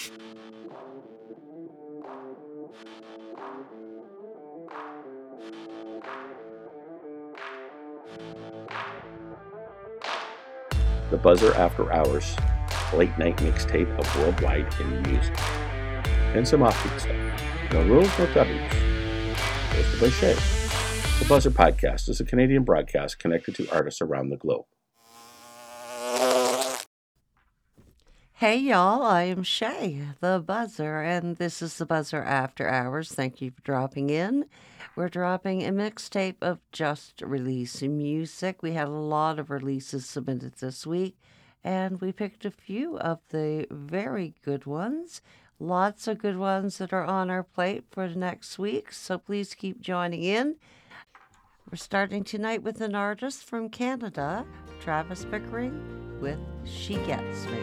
The Buzzer After Hours, late night mixtape of worldwide indie music. And some offbeat stuff. No rules, no taboos. Hosted by Shay. The Buzzer Podcast is a Canadian broadcast connected to artists around the globe. Hey y'all, I am Shay, the Buzzer, and this is the Buzzer After Hours. Thank you for dropping in. We're dropping a mixtape of just released music. We had a lot of releases submitted this week, and we picked a few of the very good ones. Lots of good ones that are on our plate for the next week, so please keep joining in. We're starting tonight with an artist from Canada, Travis Pickering, with She Gets Me.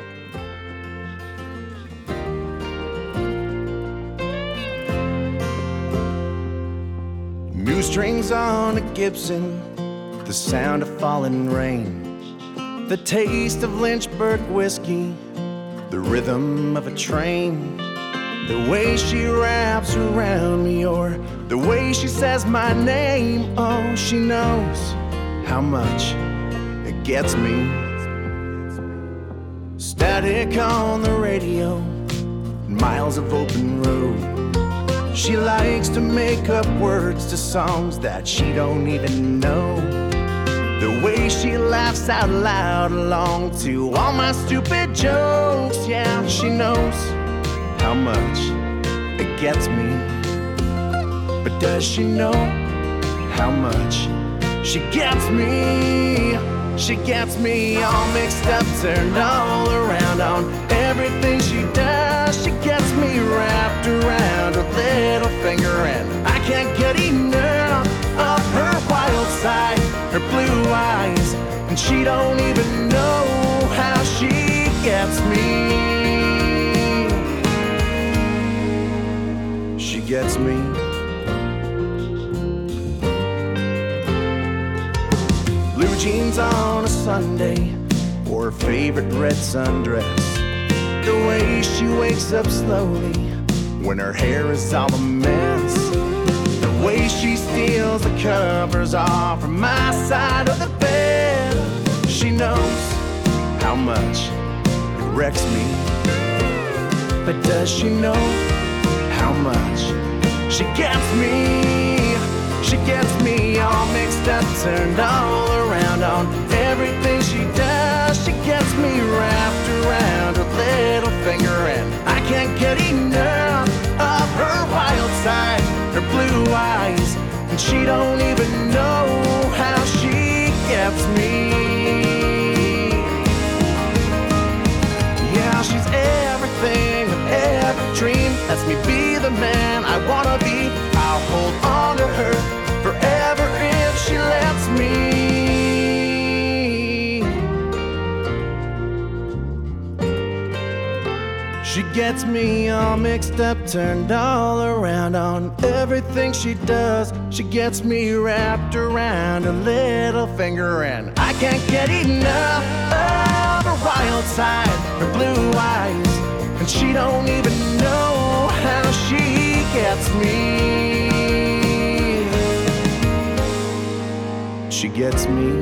New strings on a Gibson, the sound of falling rain, the taste of Lynchburg whiskey, the rhythm of a train, the way she wraps around me, or the way she says my name. Oh, she knows how much it gets me. Static on the radio, miles of open road. She likes to make up words to songs that she don't even know. The way she laughs out loud along to all my stupid jokes. Yeah, she knows how much it gets me. But does she know how much she gets me? She gets me all mixed up, turned all around on everything she does. She gets me wrapped around her little finger, and I can't get enough of her wild side, her blue eyes, and she don't even know how she gets me. She gets me. Blue jeans on a Sunday, or her favorite red sundress. The way she wakes up slowly when her hair is all a mess. The way she steals the covers off from my side of the bed. She knows how much it wrecks me. But does she know how much she gets me? She gets me all mixed up, turned all around on everything she does. She gets me wrapped around her little finger, and I can't get enough of her wild side, her blue eyes, and she don't even know how she gets me. Yeah, she's everything I've ever dreamed. Lets me be the man I wanna be. I'll hold on to her forever if she lets me. She gets me all mixed up, turned all around on everything she does. She gets me wrapped around her little finger, and I can't get enough of her wild side, her blue eyes, and she don't even know how she gets me. She gets me.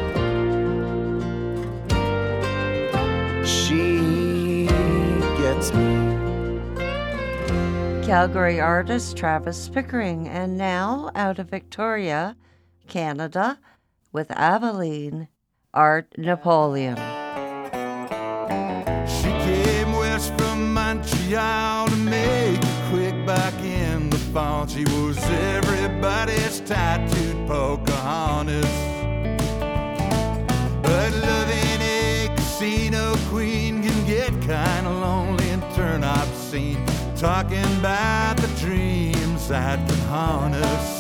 She gets me. Calgary artist Travis Pickering, and now out of Victoria, Canada, with Aveline, Art Napoleon. She came west from Montreal to make it quick back in the fall. She was everybody's tattooed Pocahontas, but loving a casino queen can get kinda lonely and turn obscene, talking about the dreams that can haunt us.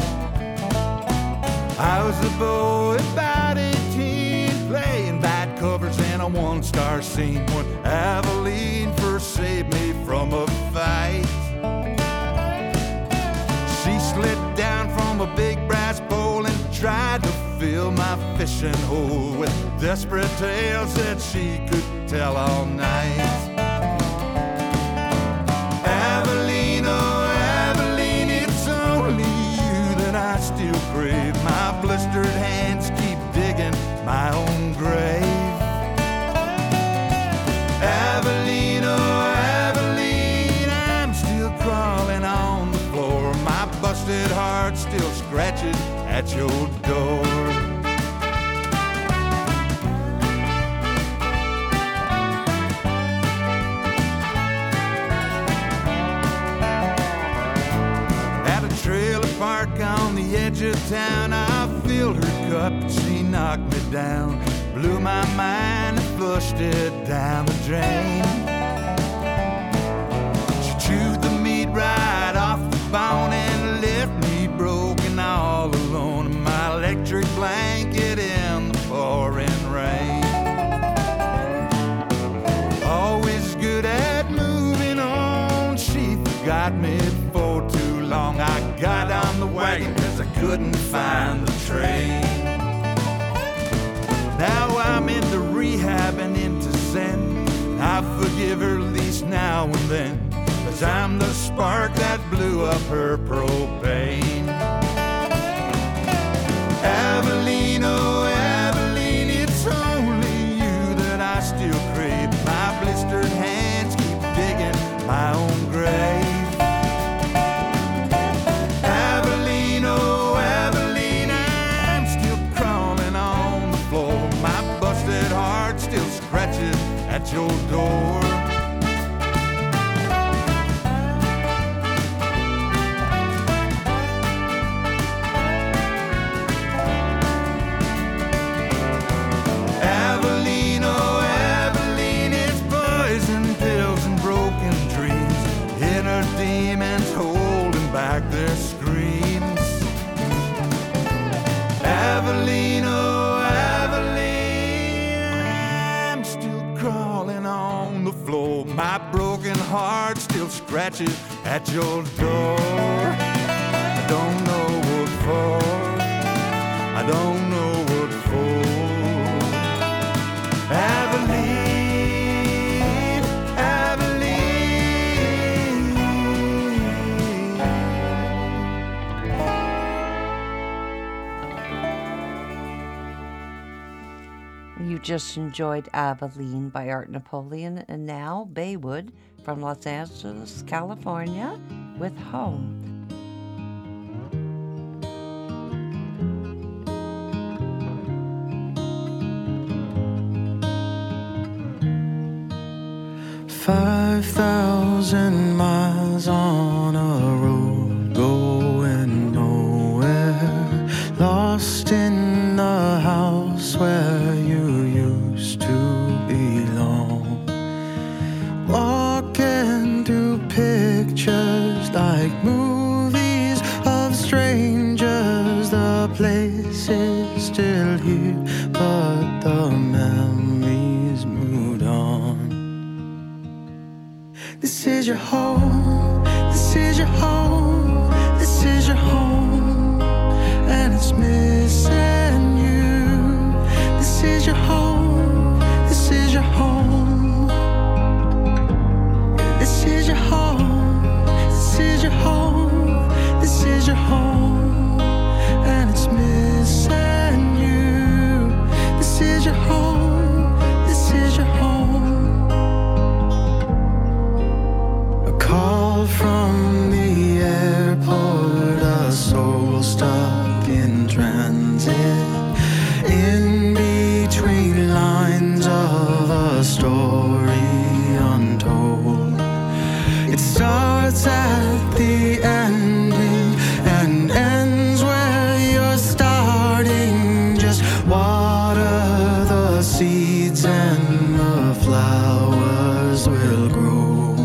I was a boy about 18, playing bad covers in a one-star scene, when Aveline first saved me from a fight. She slid down from a big brass pole and tried to fill my fishing hole with desperate tales that she could tell all night. scratches at your door. Trailer park on the edge of town, I filled her cup and she knocked me down, blew my mind and flushed it down the drain. She chewed the meat right off the bone and left me broken all alone in my electric blanket in the pouring rain. Always good at moving on, she forgot me for too long. I got on the wagon cause I couldn't find the train. Now I'm into rehab and into zen. I forgive her at least now and then, cause I'm the spark that blew up her propane. Abilene, oh Abilene, it's only you that I still crave. My blistered hands keep digging my own grave. At your door. Abilene, oh Abilene, it's poison pills and broken dreams, inner demons holding back their screams. Abilene, oh Abilene, crawling on the floor. My broken heart still scratches at your door. I don't know what for. I don't know what for. Abilene, Abilene. You just enjoyed Abilene by Art Napoleon, and now Baywood from Los Angeles, California with Home. $5,000 miles on a road going nowhere, lost in the house where you used to belong, walking through pictures like movies of strangers. The place is still here, but the memories moved on. This is your home, this is your home, this is your home, and it's missing you. This is your home, this is your home, this is your home, this is your home, this is your home, and it's missing you. This is your home, this is your home. Call from the airport, a soul stuck in transit, in between lines of a story untold. It starts at the ending and ends where you're starting. Just water the seeds and the flowers will grow.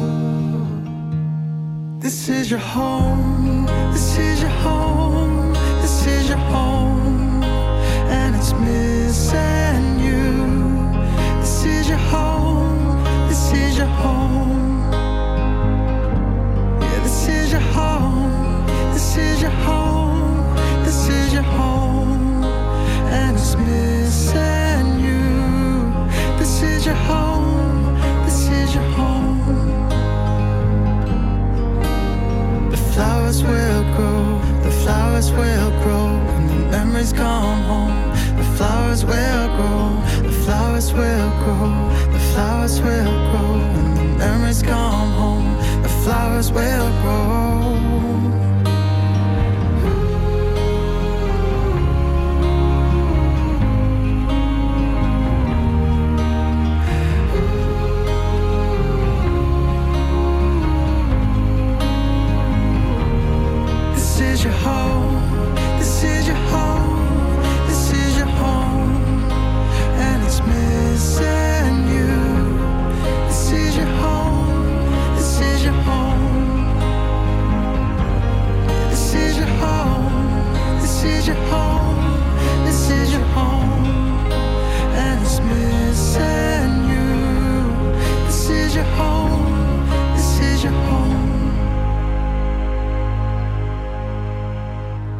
This is your home, this is your home, this is your home, and it's missing you. This is your home, this is your home, yeah, this is your home, this is your home, this is your home, and it's missing you. This is your home, this is your home. Flowers will grow, the flowers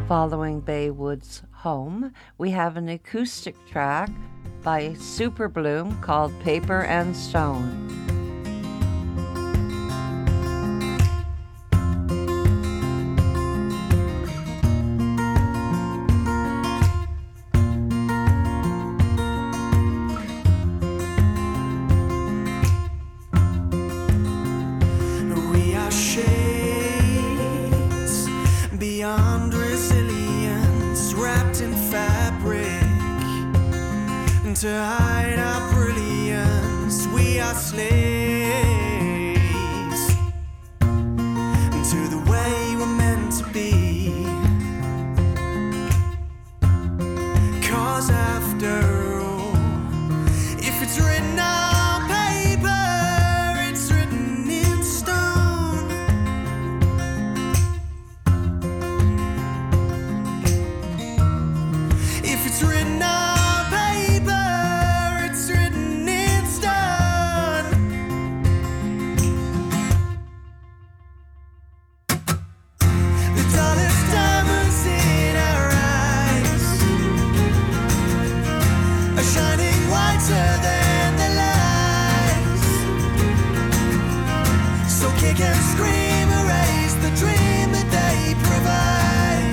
Following Baywood's Home, we have an acoustic track by Super Bloom called Paper and Stone. We are shades beyond resilience, wrapped in fabric to hide our brilliance. We are slaves to the way we're meant to be. 'Cause after all, if it's written on paper, it's written in stone. If it's written on paper, it's written in stone. The dullest diamonds in our eyes are shining whiter than the lies. So kick and scream, erase the dream that they provide,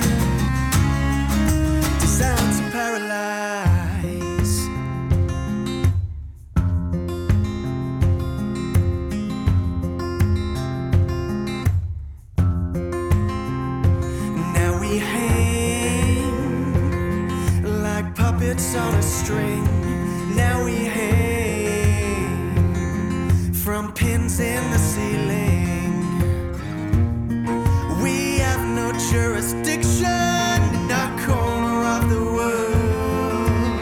designed to paralyze. Now we hang like puppets on a string. Now we hang from pins in the ceiling. We have no jurisdiction in our corner of the world.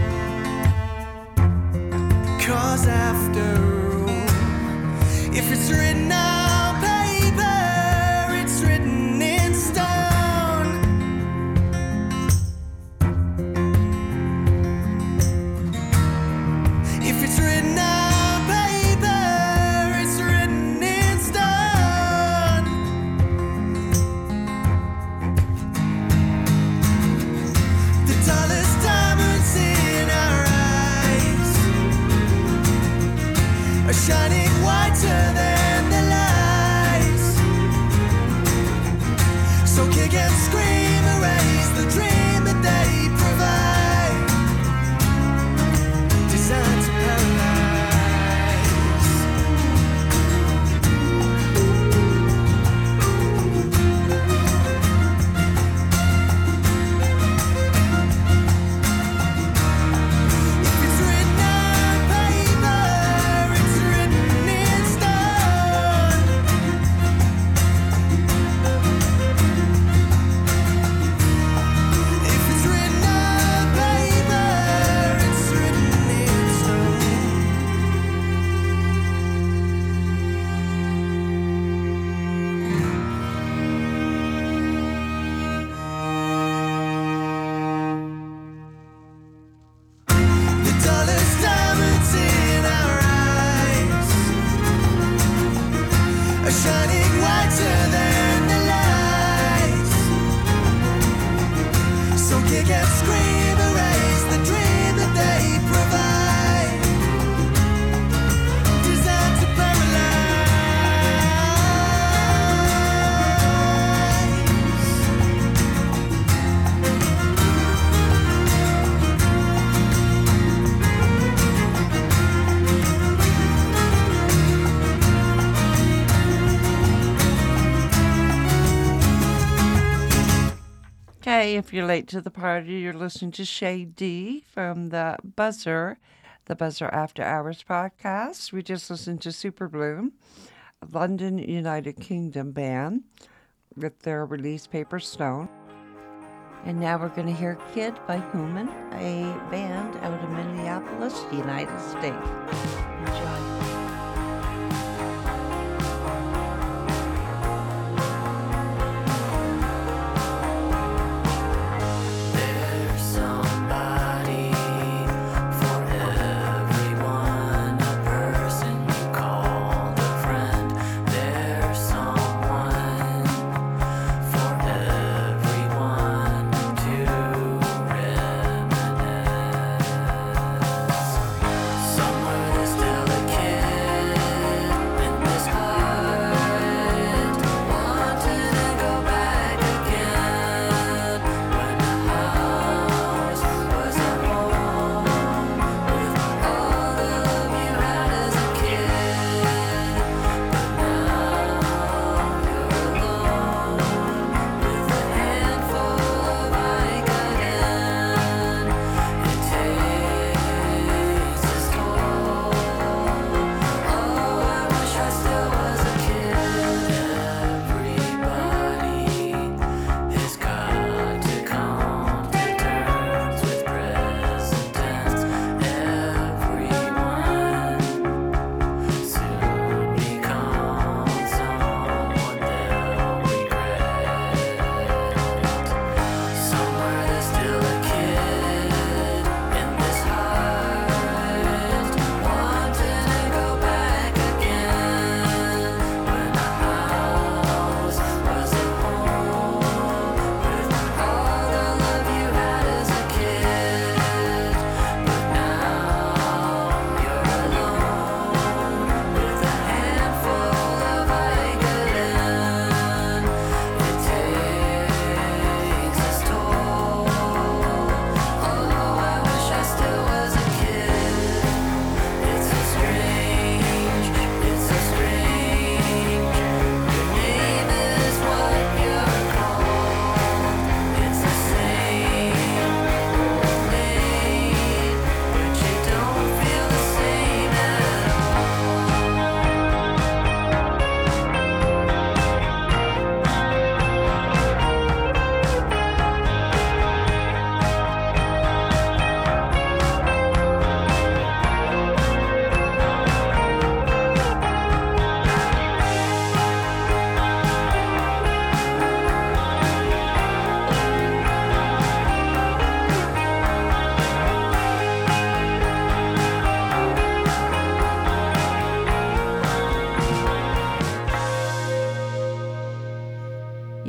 'Cause after all, if it's written on paper, it's written in stone. If it's written on paper, it's written in stone. The dullest diamonds in our eyes are shining whiter than the lies. So kick and scream, erase the dream that they provide, designed to paralyze. If it's written on paper, it's written in stone. If it's written on paper, it's written in stone. The dullest diamonds in our eyes are shining whiter than the lies. So kick and scream, erase the dream that they provide, designed to paralyze. Okay, if you're late to the party, you're listening to Shay D from the Buzzer After Hours podcast. We just listened to Super Bloom, a London, United Kingdom band, with their release Paper Stone. And now we're going to hear Kid by Human, a band out of Minneapolis, United States. Enjoy. There's somebody for everyone, a person you call a friend. There's someone for everyone.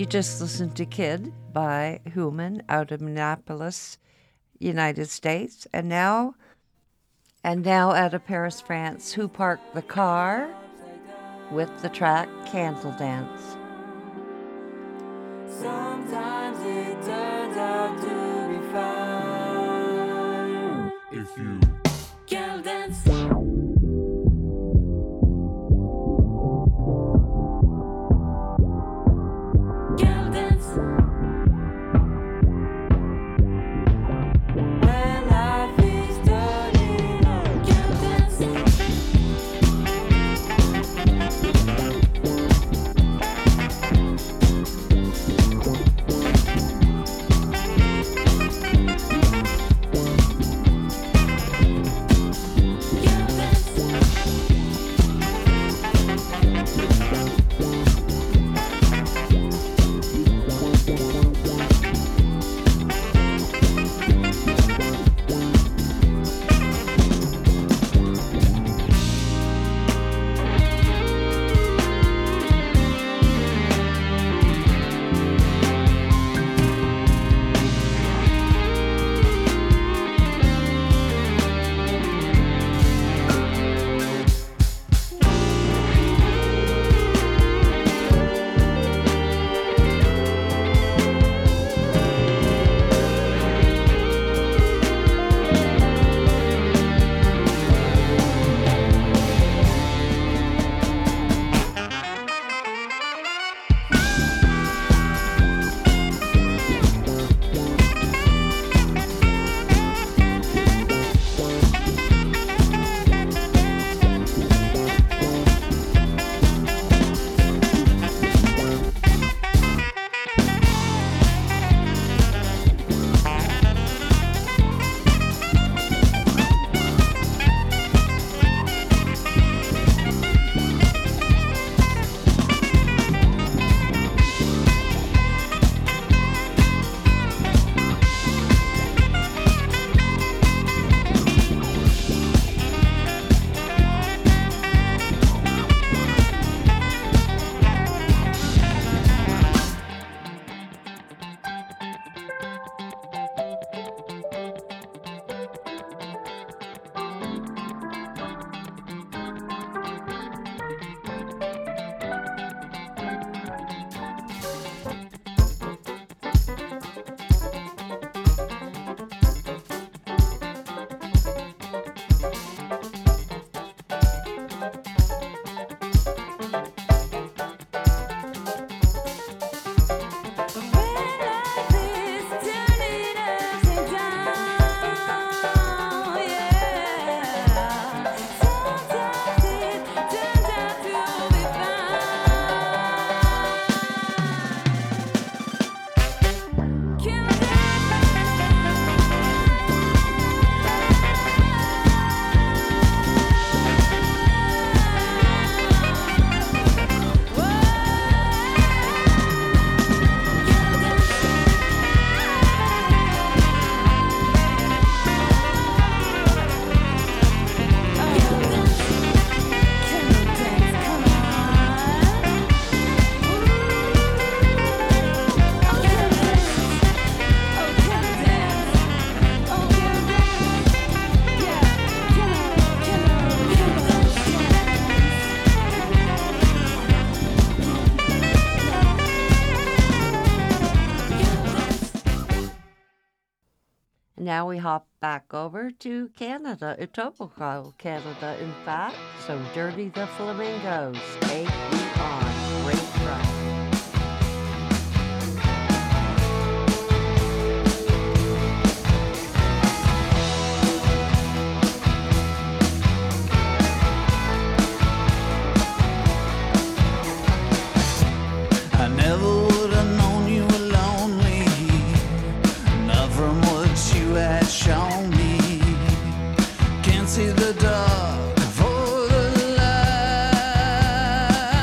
You just listened to Kid by Human out of Minneapolis, United States. And now out of Paris, France, Who Parked the Car with the track Candle Dance. Sometimes it turns out to be fine. If you Candle dance. Candle dance. When life is turning on. Candle dance. Now we hop back over to Canada, Etobicoke, Canada, in fact. So Dirty the Flamingos, take me on, great ride. I never would have known you were lonely, not from what you had shown me. Can't see the dark for the light.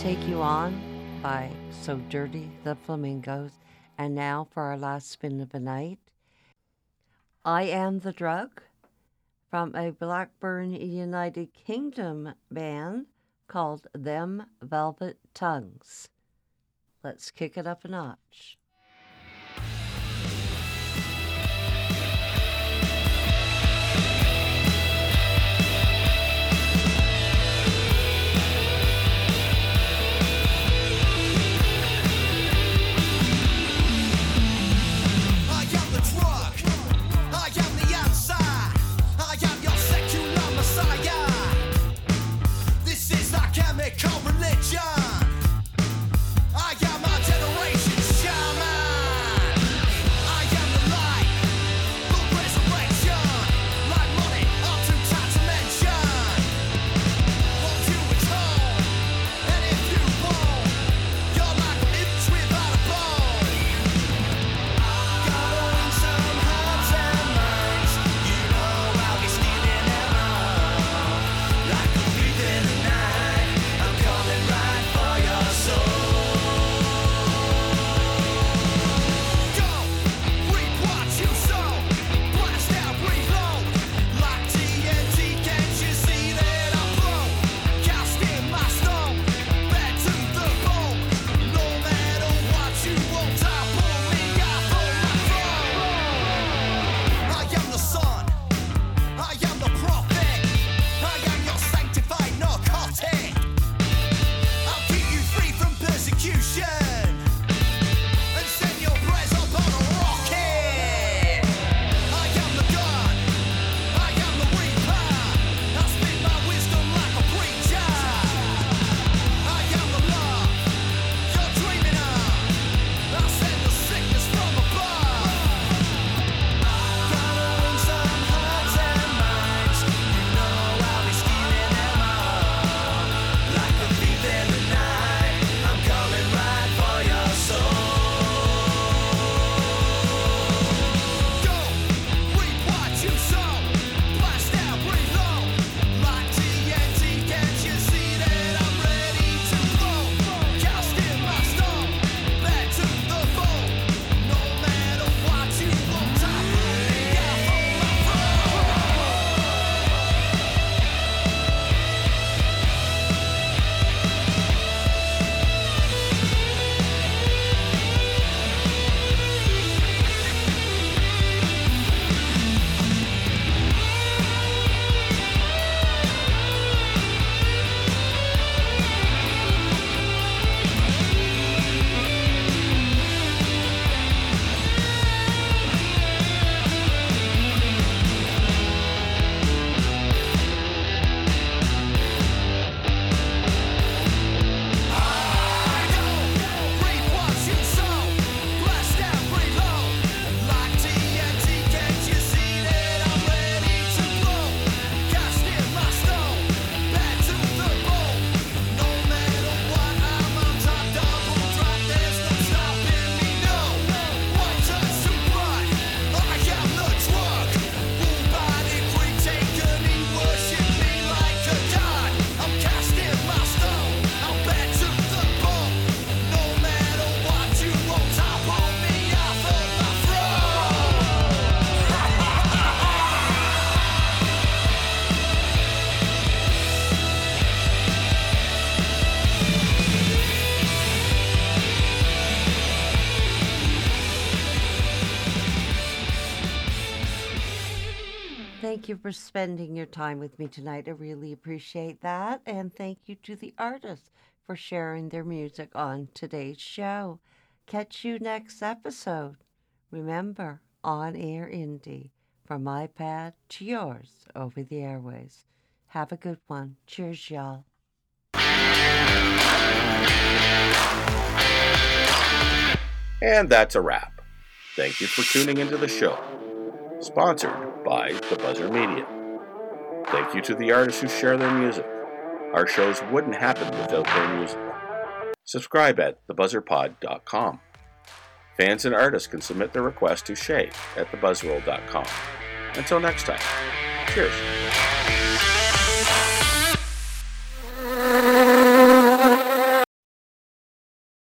Take You On by So Dirty the Flamingos. And now for our last spin of the night, I Am the Drug from a Blackburn, United Kingdom band called Them Velvet Tongues. Let's kick it up a notch. Religion. I am my generation shaman. I am the light, the resurrection. Like money, I'm too tight to mention. Won't you atone? And if you won't, you're like an image without a bone. Gotta win some hearts and minds. You know I'll be stealing them all. Like a thief in the night, I'm coming right for your soul. Go, reap what you sow. Blast out, reload. Like TNT, can't you see that I'm blown? Cast in my stone, back to the bone. No matter what you won't topple me off of my throne. I am the sun, I am the prophet, I am your sanctified narcotic. I'll keep you free from persecution and send your prayers up on a rocket. I am the God, I am the reaper. I spit my wisdom like a preacher. I am the love you're dreaming of. I send the sickness from above. Gotta win some hearts and minds. You know I'll be stealing them all. Like a thief in the night, I'm coming right for your soul. Go, reap what you sow. Blast out, reload. Like TNT, can't you see that I'm ready to blow? Cast in my stone, back to the bone. No matter what you won't topple me off of my reap what you sow. Blast out, reload. Like TNT, can't you see that I'm ready to blow? Cast in my stone, back to the bone. No matter what, I'm on top, double drop. There's no stopping me, no. One touch to blood, I am the drug. Ruled by the Greek, taken, worship me like a god. I'm casting my stone, I'm back to the bone. No matter what, you won't topple me off of my throne. Thank you for spending your time with me tonight. I really appreciate that. And thank you to the artists for sharing their music on today's show. Catch you next episode. Remember, On Air Indie, from my pad to yours over the airways. Have a good one. Cheers, y'all. And that's a wrap. Thank you for tuning into the show. Sponsored by The Buzzer Media. Thank you to the artists who share their music. Our shows wouldn't happen without their music. Subscribe at thebuzzerpod.com. Fans and artists can submit their requests to Shay at thebuzzroll.com. Until next time, cheers.